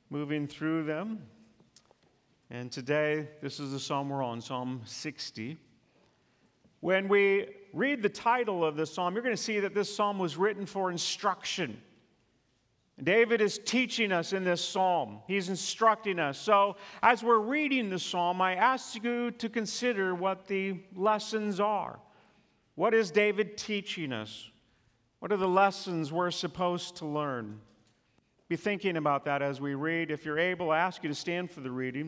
moving through them. And today, this is the psalm we're on, Psalm 60. When we read the title of this psalm, you're going to see that this psalm was written for instruction. David is teaching us in this psalm. He's instructing us. So as we're reading the psalm, I ask you to consider what the lessons are. What is David teaching us? What are the lessons we're supposed to learn? Be thinking about that as we read. If you're able, I ask you to stand for the reading.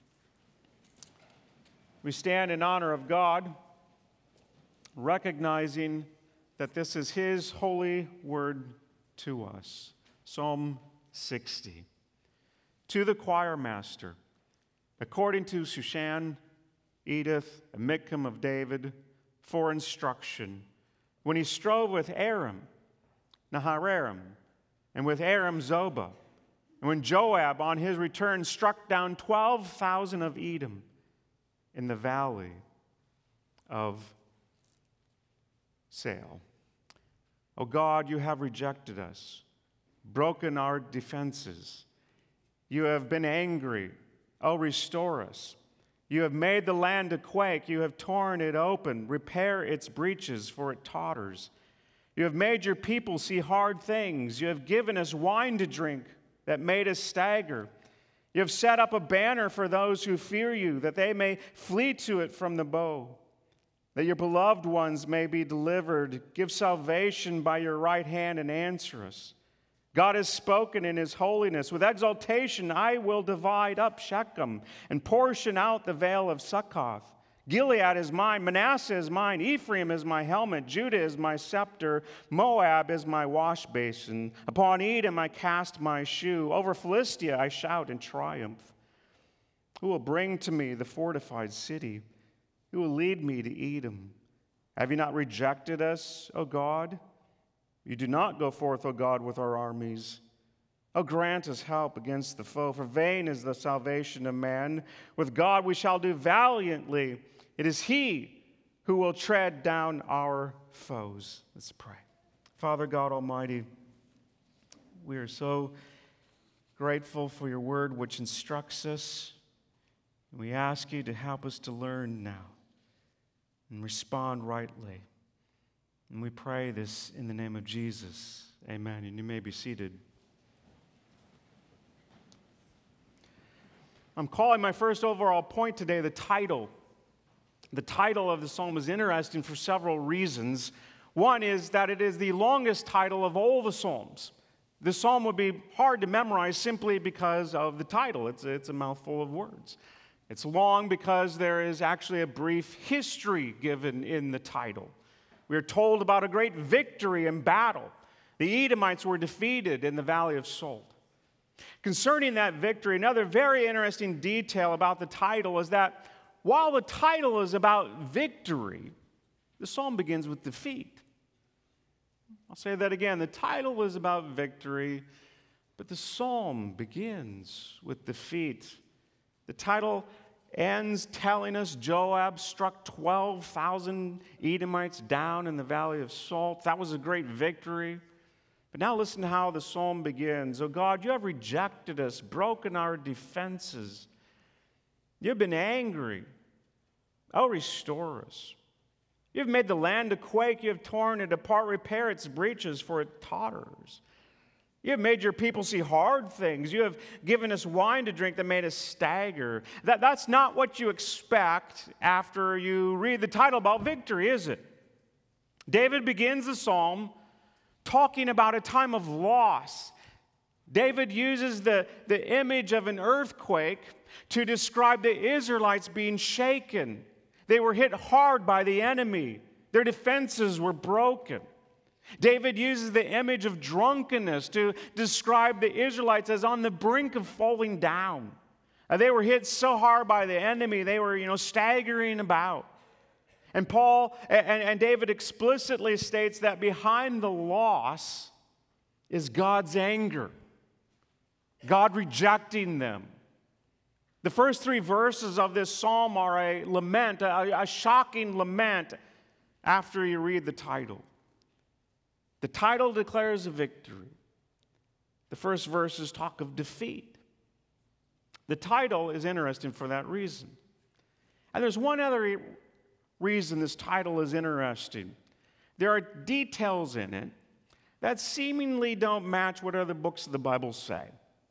We stand in honor of God, recognizing that this is His holy word to us. Psalm 60. To the choir master, according to Shushan, Edith, and Mikam of David, for instruction, when he strove with Aram, Naharaim, and with Aram Zobah, and when Joab on his return struck down 12,000 of Edom in the valley of Sael. O God, you have rejected us, broken our defenses. You have been angry. Oh, restore us. You have made the land to quake. You have torn it open. Repair its breaches, for it totters. You have made your people see hard things. You have given us wine to drink that made us stagger. You have set up a banner for those who fear you, that they may flee to it from the bow, that your beloved ones may be delivered. Give salvation by your right hand and answer us. God has spoken in His holiness. With exaltation, I will divide up Shechem and portion out the vale of Succoth. Gilead is mine, Manasseh is mine, Ephraim is my helmet, Judah is my scepter, Moab is my wash basin. Upon Edom I cast my shoe. Over Philistia I shout in triumph. Who will bring to me the fortified city? Who will lead me to Edom? Have you not rejected us, O God? You do not go forth, O God, with our armies. O grant us help against the foe, for vain is the salvation of man. With God we shall do valiantly. It is He who will tread down our foes. Let's pray. Father God Almighty, we are so grateful for your word which instructs us. And we ask you to help us to learn now and respond rightly. And we pray this in the name of Jesus. Amen. And you may be seated. I'm calling my first overall point today the title. The title of the psalm is interesting for several reasons. One is that it is the longest title of all the psalms. This psalm would be hard to memorize simply because of the title. It's a mouthful of words. It's long because there is actually a brief history given in the title. We are told about a great victory in battle. The Edomites were defeated in the Valley of Salt. Concerning that victory, another very interesting detail about the title is that while the title is about victory, the psalm begins with defeat. I'll say that again. The title is about victory, but the psalm begins with defeat. The title ends telling us Joab struck 12,000 Edomites down in the Valley of Salt. That was a great victory. But now listen to how the psalm begins. O God, you have rejected us, broken our defenses. You have been angry. Oh, restore us. You have made the land to quake. You have torn it apart. Repair its breaches, for it totters. You have made your people see hard things. You have given us wine to drink that made us stagger. That's not what you expect after you read the title about victory, is it? David begins the psalm talking about a time of loss. David uses the image of an earthquake to describe the Israelites being shaken. They were hit hard by the enemy. Their defenses were broken. David uses the image of drunkenness to describe the Israelites as on the brink of falling down. They were hit so hard by the enemy, they were, staggering about. And Paul and David explicitly states that behind the loss is God's anger, God rejecting them. The first three verses of this psalm are a lament, a shocking lament after you read the title. The title declares a victory. The first verses talk of defeat. The title is interesting for that reason. And there's one other reason this title is interesting. There are details in it that seemingly don't match what other books of the Bible say.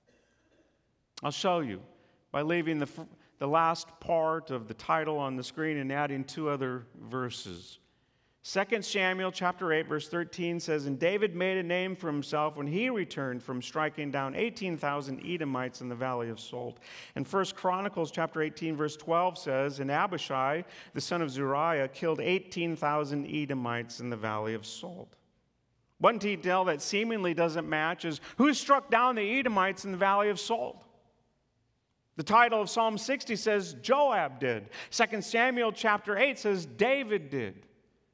I'll show you by leaving the last part of the title on the screen and adding two other verses. 2 Samuel chapter 8, verse 13 says, "And David made a name for himself when he returned from striking down 18,000 Edomites in the Valley of Salt." And 1 Chronicles chapter 18, verse 12 says, "And Abishai, the son of Zeruiah, killed 18,000 Edomites in the Valley of Salt." One detail that seemingly doesn't match is who struck down the Edomites in the Valley of Salt. The title of Psalm 60 says Joab did. 2 Samuel chapter 8 says David did.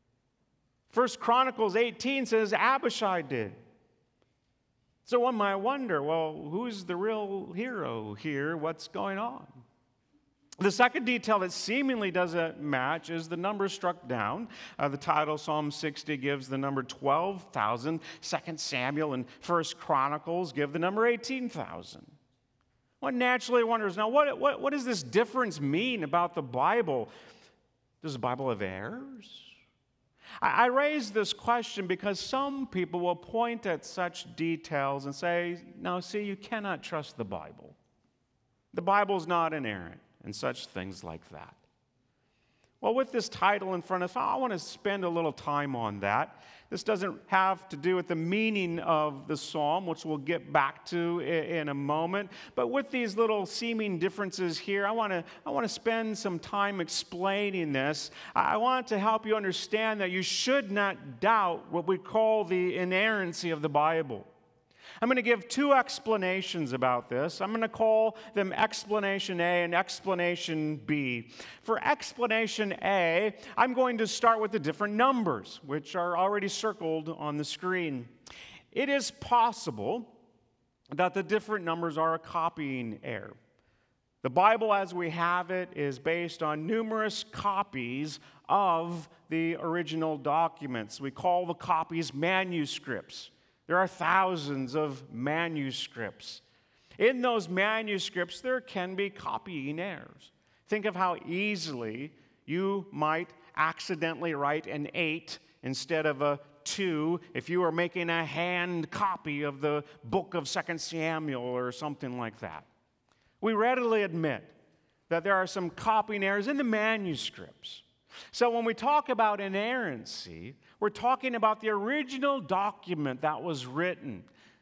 1 Chronicles 18 says Abishai did. So one might wonder, well, who's the real hero here? What's going on? The second detail that seemingly doesn't match is the number struck down. The title, Psalm 60, gives the number 12,000. 2 Samuel and 1 Chronicles give the number 18,000. One naturally wonders, now what does this difference mean about the Bible? Does the Bible have errors? I raise this question because some people will point at such details and say, no, see, you cannot trust the Bible. The Bible's not inerrant, and such things like that. Well, with this title in front of us, I want to spend a little time on that. This doesn't have to do with the meaning of the psalm, which we'll get back to in a moment. But with these little seeming differences here, I want to spend some time explaining this. I want to help you understand that you should not doubt what we call the inerrancy of the Bible. I'm going to give two explanations about this. I'm going to call them explanation A and explanation B. For explanation A, I'm going to start with the different numbers, which are already circled on the screen. It is possible that the different numbers are a copying error. The Bible as we have it is based on numerous copies of the original documents. We call the copies manuscripts. There are thousands of manuscripts. In those manuscripts, there can be copying errors. Think of how easily you might accidentally write an 8 instead of a 2 if you were making a hand copy of the book of 2 Samuel or something like that. We readily admit that there are some copying errors in the manuscripts. So when we talk about inerrancy, we're talking about the original document that was written.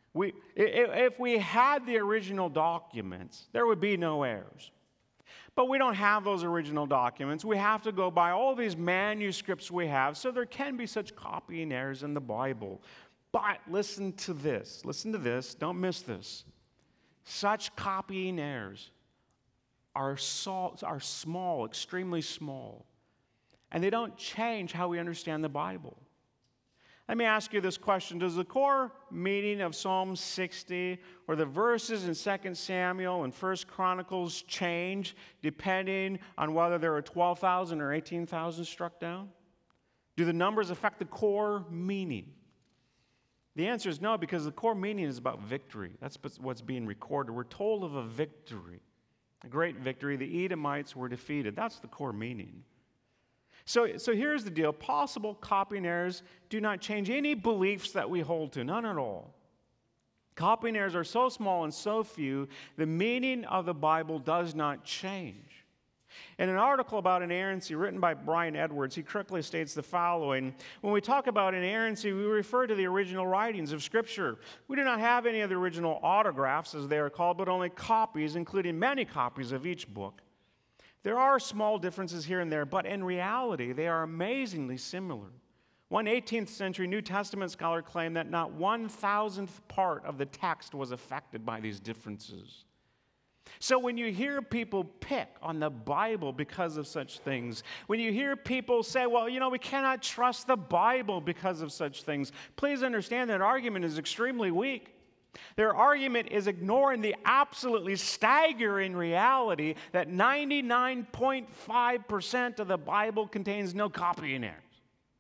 If we had the original documents, there would be no errors. But we don't have those original documents. We have to go by all these manuscripts we have, so there can be such copying errors in the Bible. But listen to this. Listen to this. Don't miss this. Such copying errors are small, extremely small. And they don't change how we understand the Bible. Let me ask you this question. Does the core meaning of Psalm 60 or the verses in 2 Samuel and 1 Chronicles change depending on whether there are 12,000 or 18,000 struck down? Do the numbers affect the core meaning? The answer is no, because the core meaning is about victory. That's what's being recorded. We're told of a victory, a great victory. The Edomites were defeated. That's the core meaning. So here's the deal. Possible copying errors do not change any beliefs that we hold to, none at all. Copying errors are so small and so few, the meaning of the Bible does not change. In an article about inerrancy written by Brian Edwards, he correctly states the following: when we talk about inerrancy, we refer to the original writings of Scripture. We do not have any of the original autographs, as they are called, but only copies, including many copies of each book. There are small differences here and there, but in reality, they are amazingly similar. One 18th century New Testament scholar claimed that not 1,000th part of the text was affected by these differences. So when you hear people pick on the Bible because of such things, when you hear people say, well, we cannot trust the Bible because of such things, please understand that argument is extremely weak. Their argument is ignoring the absolutely staggering reality that 99.5% of the Bible contains no copying errors.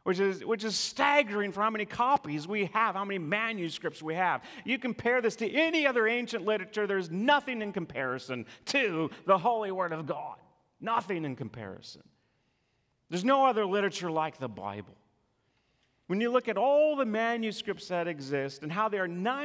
which is staggering for how many copies we have, how many manuscripts we have. You compare this to any other ancient literature, there's nothing in comparison to the Holy Word of God. Nothing in comparison. There's no other literature like the Bible. When you look at all the manuscripts that exist and how they are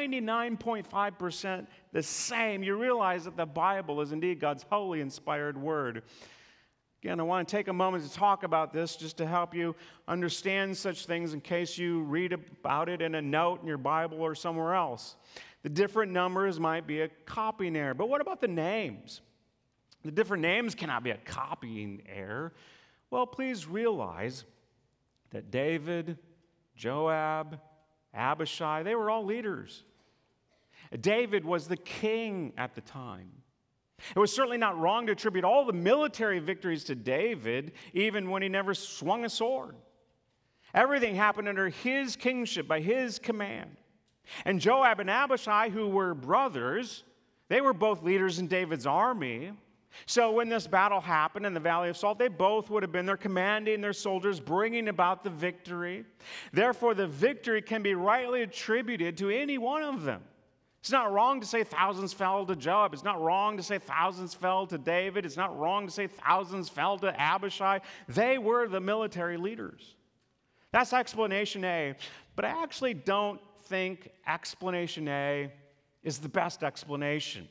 99.5% the same, you realize that the Bible is indeed God's holy, inspired word. Again, I want to take a moment to talk about this just to help you understand such things in case you read about it in a note in your Bible or somewhere else. The different numbers might be a copying error, but what about the names? The different names cannot be a copying error. Well, please realize that David, Joab, Abishai, they were all leaders. David was the king at the time. It was certainly not wrong to attribute all the military victories to David, even when he never swung a sword. Everything happened under his kingship, by his command. And Joab and Abishai, who were brothers, they were both leaders in David's army. So when this battle happened in the Valley of Salt, they both would have been there commanding their soldiers, bringing about the victory. Therefore, the victory can be rightly attributed to any one of them. It's not wrong to say thousands fell to Joab. It's not wrong to say thousands fell to David. It's not wrong to say thousands fell to Abishai. They were the military leaders. That's explanation A. But I actually don't think explanation A is the best explanation.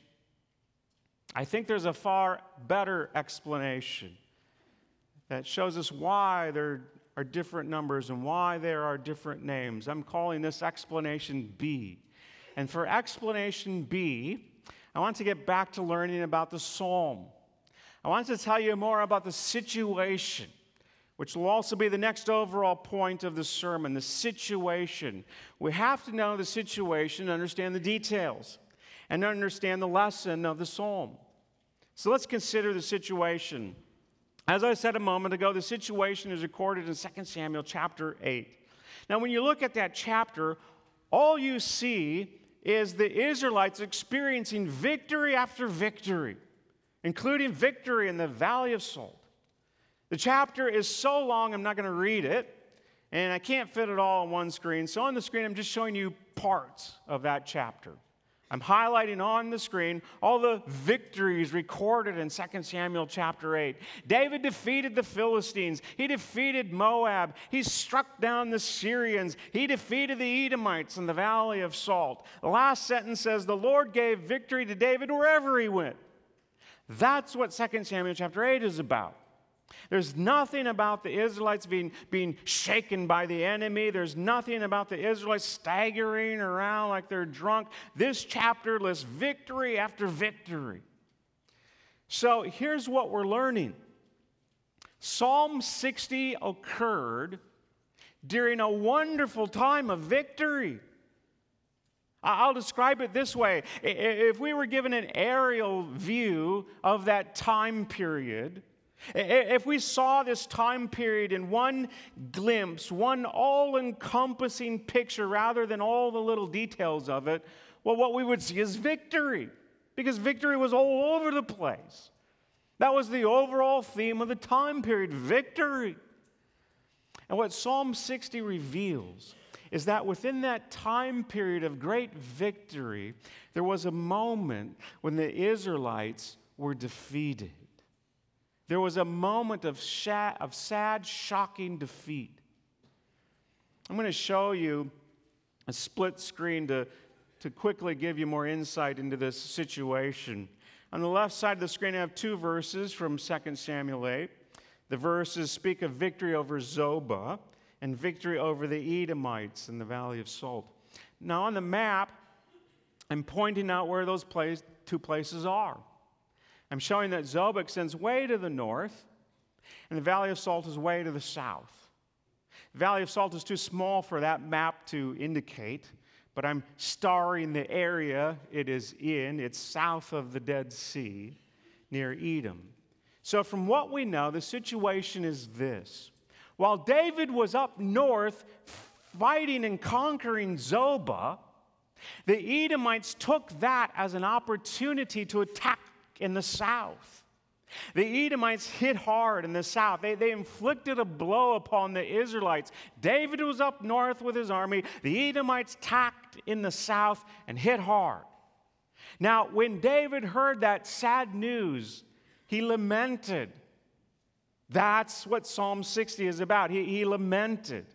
I think there's a far better explanation that shows us why there are different numbers and why there are different names. I'm calling this explanation B. And for explanation B, I want to get back to learning about the psalm. I want to tell you more about the situation, which will also be the next overall point of the sermon, the situation. We have to know the situation, understand the details, and understand the lesson of the psalm. So let's consider the situation. As I said a moment ago, the situation is recorded in 2 Samuel chapter 8. Now, when you look at that chapter, all you see is the Israelites experiencing victory after victory, including victory in the Valley of Salt. The chapter is so long, I'm not going to read it, and I can't fit it all on one screen. So on the screen, I'm just showing you parts of that chapter. I'm highlighting on the screen all the victories recorded in 2 Samuel chapter 8. David defeated the Philistines. He defeated Moab. He struck down the Syrians. He defeated the Edomites in the Valley of Salt. The last sentence says, the Lord gave victory to David wherever he went. That's what 2 Samuel chapter 8 is about. There's nothing about the Israelites being shaken by the enemy. There's nothing about the Israelites staggering around like they're drunk. This chapter lists victory after victory. So here's what we're learning. Psalm 60 occurred during a wonderful time of victory. I'll describe it this way. If we were given an aerial view of that time period, if we saw this time period in one glimpse, one all-encompassing picture rather than all the little details of it, well, what we would see is victory, because victory was all over the place. That was the overall theme of the time period, victory. And what Psalm 60 reveals is that within that time period of great victory, there was a moment when the Israelites were defeated. There was a moment of sad, shocking defeat. I'm going to show you a split screen to quickly give you more insight into this situation. On the left side of the screen, I have two verses from 2 Samuel 8. The verses speak of victory over Zobah and victory over the Edomites in the Valley of Salt. Now, on the map, I'm pointing out where those two places are. I'm showing that Zobah extends way to the north, and the Valley of Salt is way to the south. The Valley of Salt is too small for that map to indicate, but I'm starring the area it is in. It's south of the Dead Sea, near Edom. So from what we know, the situation is this. While David was up north fighting and conquering Zobah, the Edomites took that as an opportunity to attack in the south. The Edomites hit hard in the south. They inflicted a blow upon the Israelites. David was up north with his army. The Edomites attacked in the south and hit hard. Now, when David heard that sad news, he lamented. That's what Psalm 60 is about. He lamented.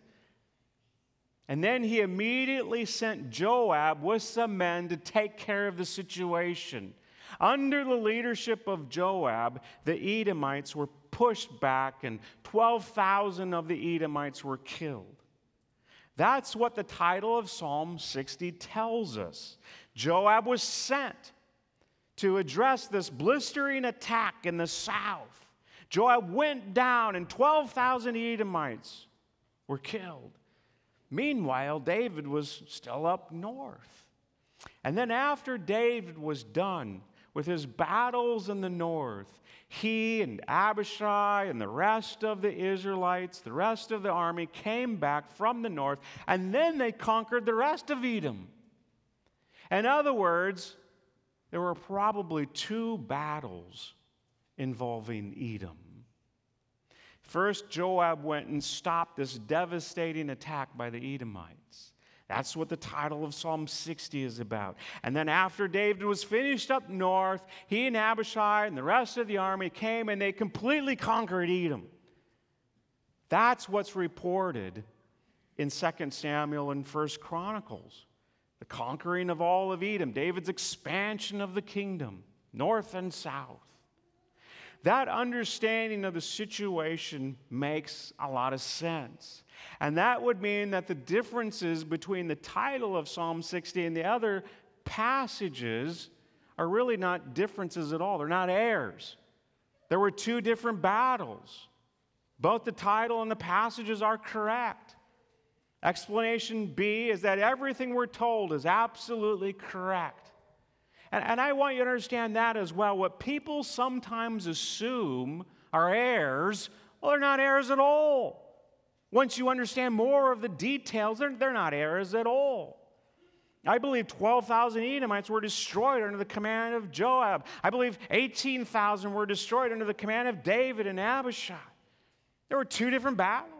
And then he immediately sent Joab with some men to take care of the situation. Under the leadership of Joab, the Edomites were pushed back, and 12,000 of the Edomites were killed. That's what the title of Psalm 60 tells us. Joab was sent to address this blistering attack in the south. Joab went down, and 12,000 Edomites were killed. Meanwhile, David was still up north. And then after David was done with his battles in the north, he and Abishai and the rest of the Israelites, the rest of the army, came back from the north, and then they conquered the rest of Edom. In other words, there were probably 2 battles involving Edom. First, Joab went and stopped this devastating attack by the Edomites. That's what the title of Psalm 60 is about. And then after David was finished up north, he and Abishai and the rest of the army came and they completely conquered Edom. That's what's reported in 2 Samuel and 1 Chronicles. The conquering of all of Edom, David's expansion of the kingdom, north and south. That understanding of the situation makes a lot of sense. And that would mean that the differences between the title of Psalm 60 and the other passages are really not differences at all. They're not errors. There were 2 different battles. Both the title and the passages are correct. Explanation B is that everything we're told is absolutely correct. And I want you to understand that as well. What people sometimes assume are errors, well, they're not errors at all. Once you understand more of the details, they're not errors at all. I believe 12,000 Edomites were destroyed under the command of Joab. I believe 18,000 were destroyed under the command of David and Abishai. There were 2 different battles.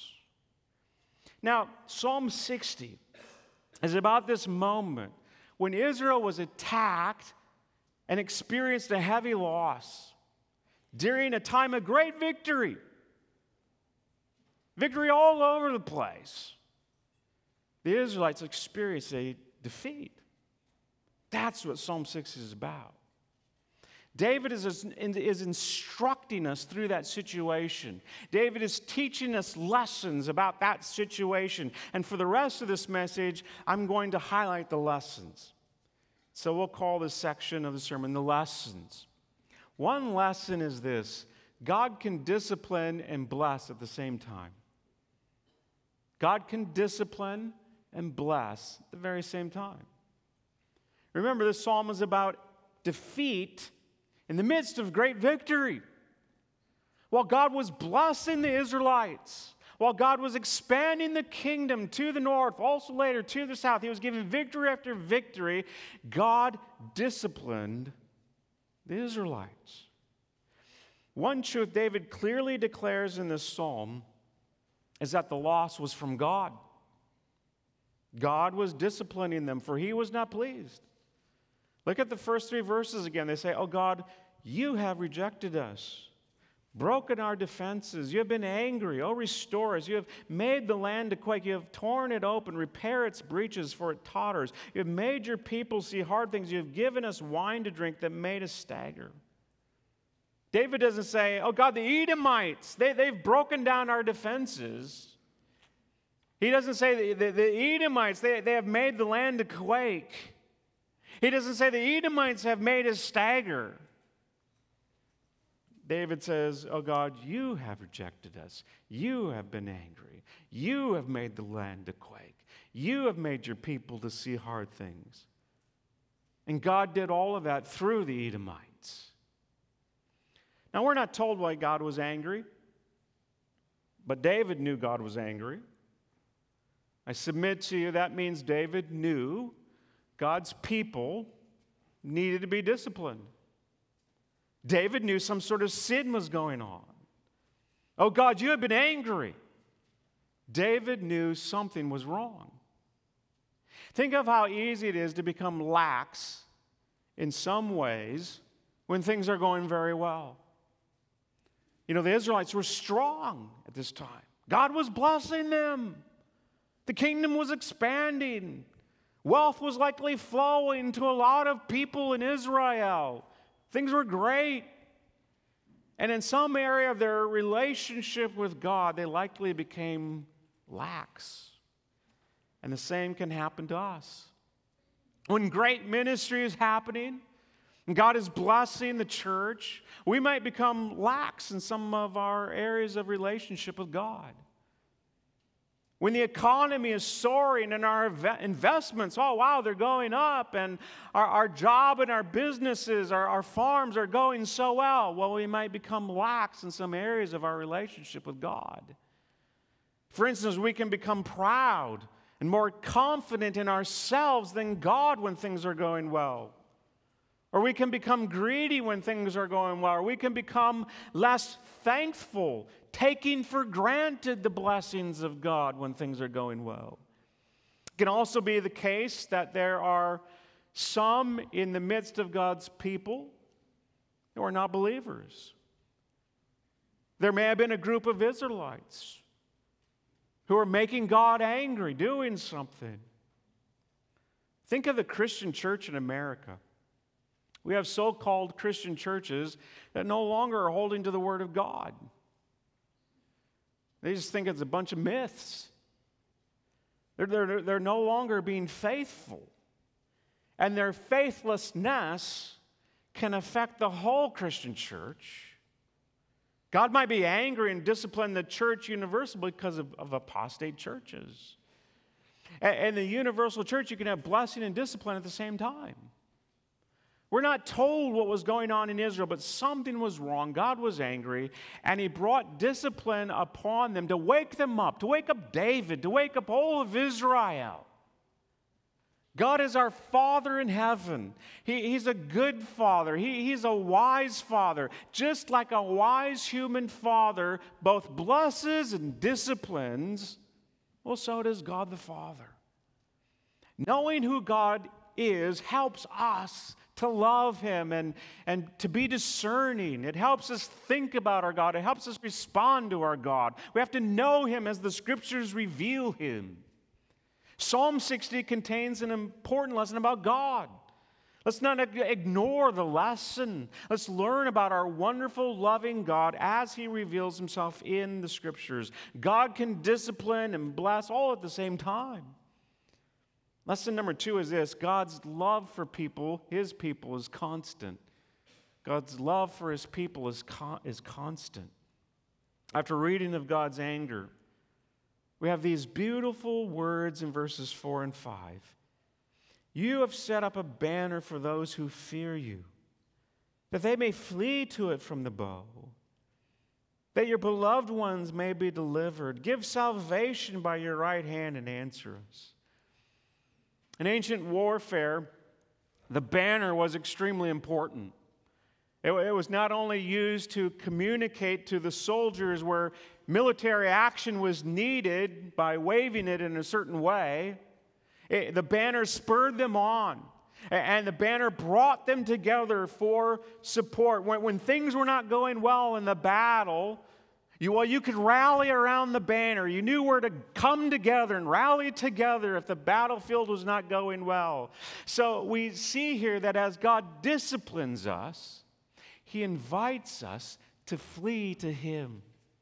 Now, Psalm 60 is about this moment when Israel was attacked and experienced a heavy loss during a time of great victory. Victory all over the place. The Israelites experienced a defeat. That's what Psalm 60 is about. David is instructing us through that situation. David is teaching us lessons about that situation. And for the rest of this message, I'm going to highlight the lessons. So we'll call this section of the sermon the lessons. One lesson is this: God can discipline and bless at the same time. God can discipline and bless at the very same time. Remember, this psalm is about defeat in the midst of great victory. While God was blessing the Israelites, while God was expanding the kingdom to the north, also later to the south, He was giving victory after victory, God disciplined the Israelites. One truth David clearly declares in this psalm is that the loss was from God. God was disciplining them, for He was not pleased. Look at the first 3 verses again. They say, "Oh God, you have rejected us, broken our defenses. You have been angry. Oh, restore us. You have made the land to quake. You have torn it open. Repair its breaches, for it totters. You have made your people see hard things. You have given us wine to drink that made us stagger." David doesn't say, "Oh God, the Edomites, they've broken down our defenses." He doesn't say the Edomites, they have made the land to quake. He doesn't say the Edomites have made us stagger. David says, "Oh God, you have rejected us. You have been angry. You have made the land to quake. You have made your people to see hard things." And God did all of that through the Edomites. Now, we're not told why God was angry, but David knew God was angry. I submit to you that means David knew God's people needed to be disciplined. David knew some sort of sin was going on. Oh God, you have been angry. David knew something was wrong. Think of how easy it is to become lax in some ways when things are going very well. You know, the Israelites were strong at this time. God was blessing them. The kingdom was expanding. Wealth was likely flowing to a lot of people in Israel. Things were great. And in some area of their relationship with God, they likely became lax. And the same can happen to us. When great ministry is happening, and God is blessing the church, we might become lax in some of our areas of relationship with God. When the economy is soaring and our investments, oh wow, they're going up, and our job and our businesses, our farms are going so well, we might become lax in some areas of our relationship with God. For instance, we can become proud and more confident in ourselves than God when things are going well. Or we can become greedy when things are going well. Or we can become less thankful, taking for granted the blessings of God when things are going well. It can also be the case that there are some in the midst of God's people who are not believers. There may have been a group of Israelites who are making God angry, doing something. Think of the Christian church in America. We have so-called Christian churches that no longer are holding to the Word of God. They just think it's a bunch of myths. They're no longer being faithful. And their faithlessness can affect the whole Christian church. God might be angry and discipline the church universally because of apostate churches. And the universal church, you can have blessing and discipline at the same time. We're not told what was going on in Israel, but something was wrong. God was angry, and He brought discipline upon them to wake them up, to wake up David, to wake up all of Israel. God is our Father in heaven. He's a good Father. He's a wise Father. Just like a wise human father both blesses and disciplines, well, so does God the Father. Knowing who God is helps us to love Him and to be discerning. It helps us think about our God. It helps us respond to our God. We have to know Him as the Scriptures reveal Him. Psalm 60 contains an important lesson about God. Let's not ignore the lesson. Let's learn about our wonderful, loving God as He reveals Himself in the Scriptures. God can discipline and bless all at the same time. Lesson number 2 is this: God's love for people, His people, is constant. God's love for His people is constant. After reading of God's anger, we have these beautiful words in verses 4 and 5. You have set up a banner for those who fear you, that they may flee to it from the bow, that your beloved ones may be delivered. Give salvation by your right hand and answer us. In ancient warfare, the banner was extremely important. It was not only used to communicate to the soldiers where military action was needed by waving it in a certain way. The banner spurred them on, and the banner brought them together for support. When things were not going well in the battle, you could rally around the banner. You knew where to come together and rally together if the battlefield was not going well. So we see here that as God disciplines us, He invites us to flee to Him.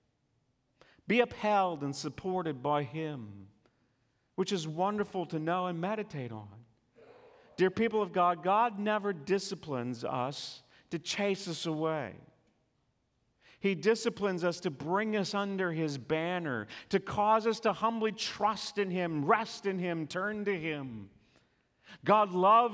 Be upheld and supported by Him, which is wonderful to know and meditate on. Dear people of God, God never disciplines us to chase us away. He disciplines us to bring us under His banner, to cause us to humbly trust in Him, rest in Him, turn to Him. God's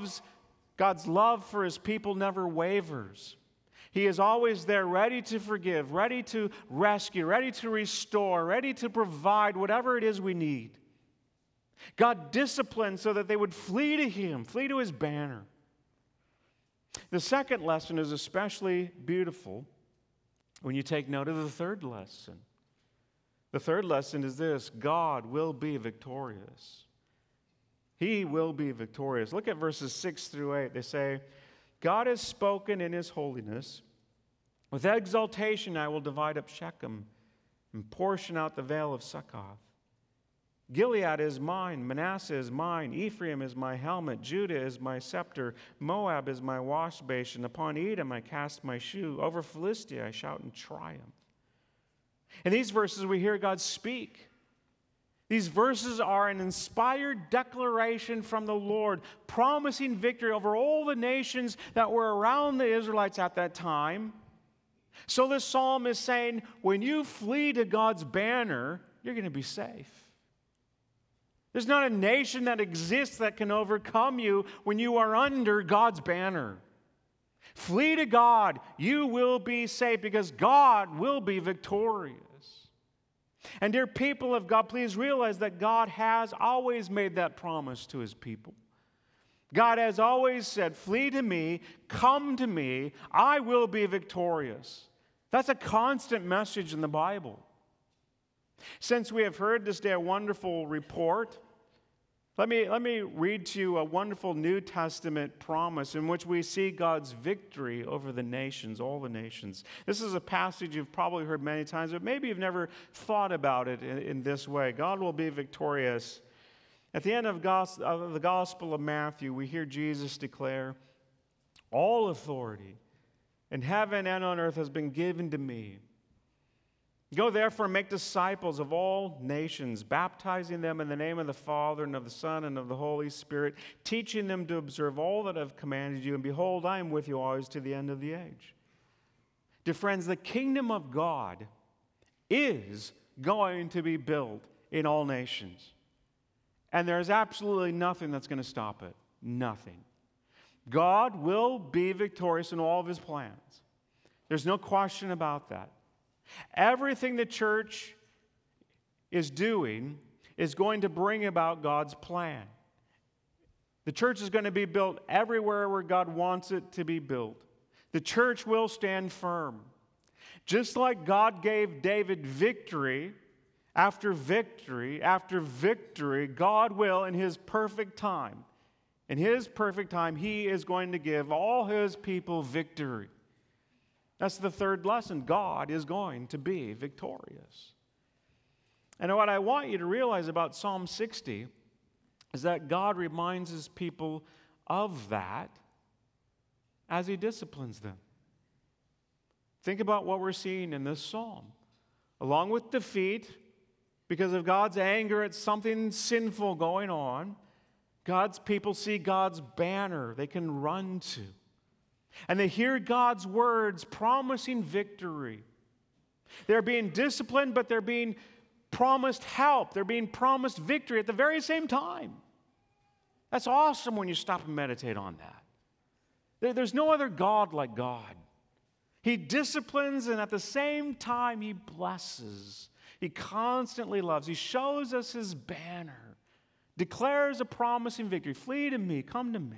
love for His people never wavers. He is always there, ready to forgive, ready to rescue, ready to restore, ready to provide whatever it is we need. God disciplined so that they would flee to Him, flee to His banner. The second lesson is especially beautiful when you take note of the third lesson. The third lesson is this: God will be victorious. He will be victorious. Look at verses 6 through 8. They say, God has spoken in His holiness. With exultation I will divide up Shechem and portion out the vale of Succoth. Gilead is mine, Manasseh is mine, Ephraim is my helmet, Judah is my scepter, Moab is my wash basin. Upon Edom I cast my shoe. Over Philistia I shout in triumph. In these verses we hear God speak. These verses are an inspired declaration from the Lord, promising victory over all the nations that were around the Israelites at that time. So this psalm is saying, when you flee to God's banner, you're going to be safe. There's not a nation that exists that can overcome you when you are under God's banner. Flee to God. You will be safe because God will be victorious. And dear people of God, please realize that God has always made that promise to His people. God has always said, flee to me, come to me, I will be victorious. That's a constant message in the Bible. Since we have heard this day a wonderful report, let me read to you a wonderful New Testament promise in which we see God's victory over the nations, all the nations. This is a passage you've probably heard many times, but maybe you've never thought about it in this way. God will be victorious. At the end of the Gospel of Matthew, we hear Jesus declare, all authority in heaven and on earth has been given to me. Go therefore and make disciples of all nations, baptizing them in the name of the Father and of the Son and of the Holy Spirit, teaching them to observe all that I've commanded you. And behold, I am with you always to the end of the age. Dear friends, the kingdom of God is going to be built in all nations. And there is absolutely nothing that's going to stop it. Nothing. God will be victorious in all of His plans. There's no question about that. Everything the church is doing is going to bring about God's plan. The church is going to be built everywhere where God wants it to be built. The church will stand firm. Just like God gave David victory after victory after victory, God will, in His perfect time, He is going to give all His people victory. That's the third lesson. God is going to be victorious. And what I want you to realize about Psalm 60 is that God reminds His people of that as He disciplines them. Think about what we're seeing in this psalm. Along with defeat, because of God's anger at something sinful going on, God's people see God's banner they can run to. And they hear God's words promising victory. They're being disciplined, but they're being promised help. They're being promised victory at the very same time. That's awesome when you stop and meditate on that. There's no other God like God. He disciplines, and at the same time, He blesses. He constantly loves. He shows us His banner, declares a promising victory. Flee to me, come to me.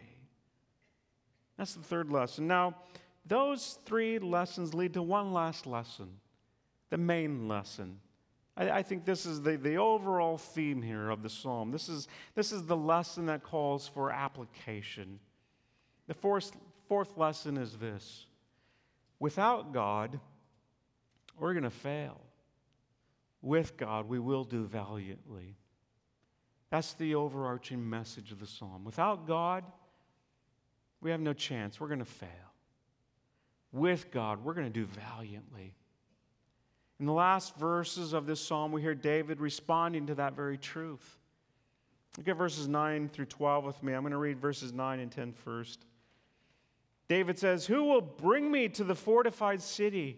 That's the third lesson. Now, those three lessons lead to one last lesson, the main lesson. I think this is the overall theme here of the psalm. This is the lesson that calls for application. The fourth lesson is this: without God, we're going to fail. With God, we will do valiantly. That's the overarching message of the psalm. Without God, we have no chance. We're going to fail. With God, we're going to do valiantly. In the last verses of this psalm, we hear David responding to that very truth. Look at verses 9 through 12 with me. I'm going to read verses 9 and 10 first. David says, "Who will bring me to the fortified city?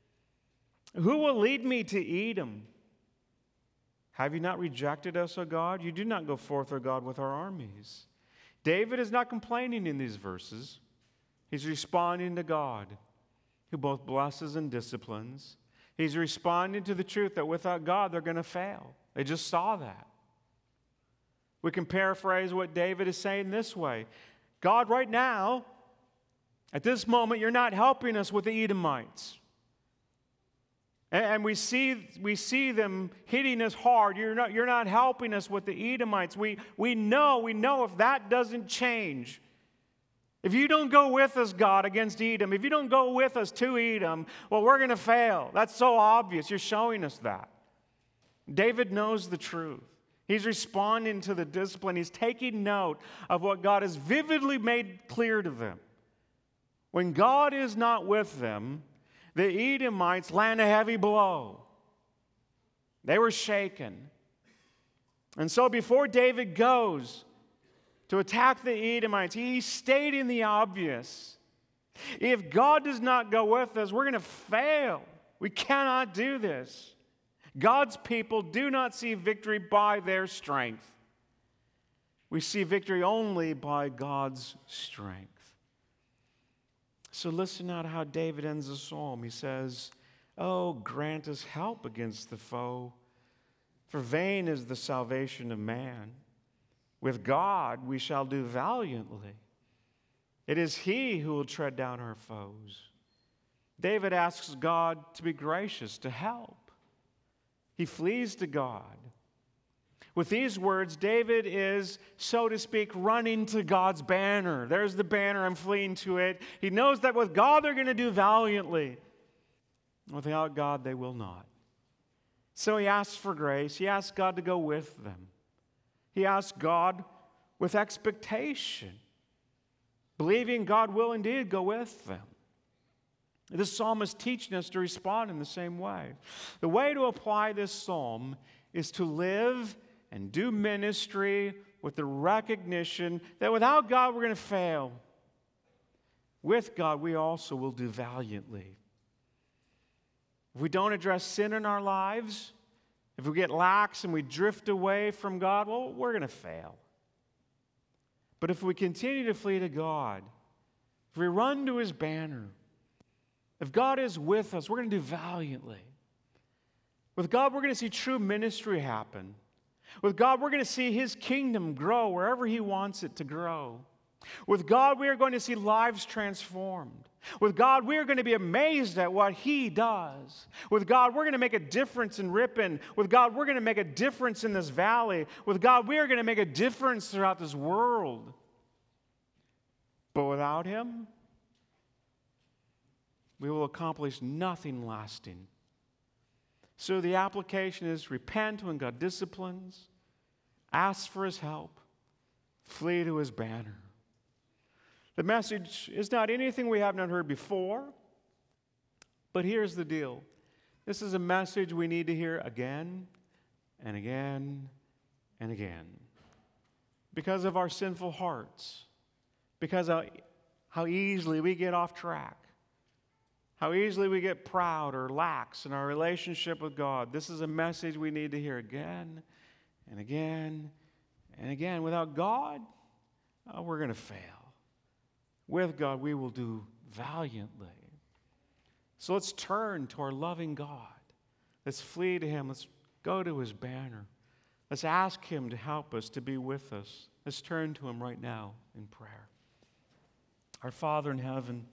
Who will lead me to Edom? Have you not rejected us, O God? You do not go forth, O God, with our armies." David is not complaining in these verses. He's responding to God, who both blesses and disciplines. He's responding to the truth that without God, they're going to fail. They just saw that. We can paraphrase what David is saying this way: God, right now, At this moment, you're not helping us with the Edomites. And we see them hitting us hard. You're not helping us with the Edomites. We know if that doesn't change, if you don't go with us, God, against Edom, if you don't go with us to Edom, well, we're going to fail. That's so obvious. You're showing us that. David knows the truth. He's responding to the discipline. He's taking note of what God has vividly made clear to them. When God is not with them, the Edomites land a heavy blow. They were shaken. And so before David goes to attack the Edomites, he's stating the obvious. If God does not go with us, we're going to fail. We cannot do this. God's people do not see victory by their strength. We see victory only by God's strength. So listen now to how David ends the psalm. He says, "Oh, grant us help against the foe, for vain is the salvation of man. With God we shall do valiantly. It is He who will tread down our foes." David asks God to be gracious, to help. He flees to God. With these words, David is, so to speak, running to God's banner. There's the banner, I'm fleeing to it. He knows that with God they're going to do valiantly. Without God they will not. So he asks for grace. He asks God to go with them. He asks God with expectation, believing God will indeed go with them. This psalm is teaching us to respond in the same way. The way to apply this psalm is to live and do ministry with the recognition that without God we're going to fail. With God we also will do valiantly. If we don't address sin in our lives, if we get lax and we drift away from God, well, we're going to fail. But if we continue to flee to God, if we run to His banner, if God is with us, we're going to do valiantly. With God, we're going to see true ministry happen. With God, we're going to see His kingdom grow wherever He wants it to grow. With God, we are going to see lives transformed. With God, we are going to be amazed at what He does. With God, we're going to make a difference in Ripon. With God, we're going to make a difference in this valley. With God, we are going to make a difference throughout this world. But without Him, we will accomplish nothing lasting. So the application is repent when God disciplines, ask for His help, flee to His banner. The message is not anything we have not heard before, but here's the deal. This is a message we need to hear again and again and again because of our sinful hearts, because of how easily we get off track, how easily we get proud or lax in our relationship with God. This is a message we need to hear again and again and again. Without God, we're going to fail. With God, we will do valiantly. So let's turn to our loving God. Let's flee to Him. Let's go to His banner. Let's ask Him to help us, to be with us. Let's turn to Him right now in prayer. Our Father in heaven,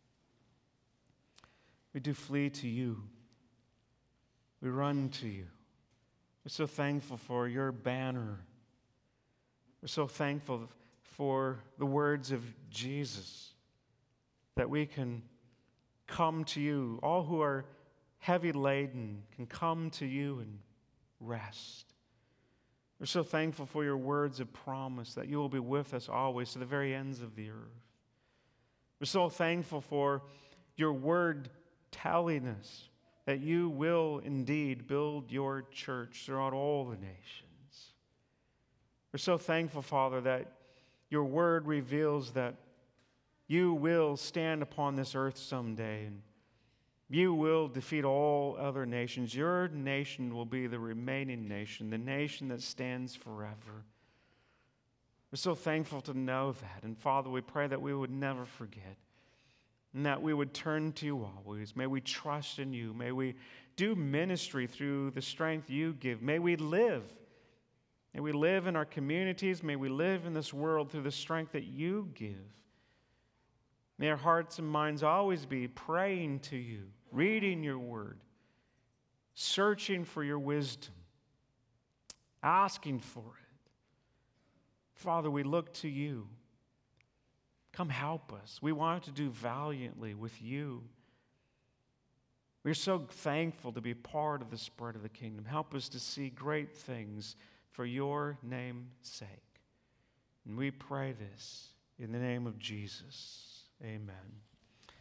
we do flee to You. We run to You. We're so thankful for Your banner. We're so thankful for the words of Jesus, that we can come to You. All who are heavy laden can come to You and rest. We're so thankful for Your words of promise, that You will be with us always to the very ends of the earth. We're so thankful for Your word telling us that You will indeed build Your church throughout all the nations. We're so thankful, Father, that Your word reveals that You will stand upon this earth someday, and You will defeat all other nations. Your nation will be the remaining nation, the nation that stands forever. We're so thankful to know that. And Father, we pray that we would never forget, and that we would turn to You always. May we trust in You. May we do ministry through the strength You give. May we live. May we live in our communities. May we live in this world through the strength that You give. May our hearts and minds always be praying to you, reading your word, searching for your wisdom, asking for it. Father, we look to you. Come help us. We want to do valiantly with you. We're so thankful to be part of the spread of the kingdom. Help us to see great things for your name's sake. And we pray this in the name of Jesus. Amen.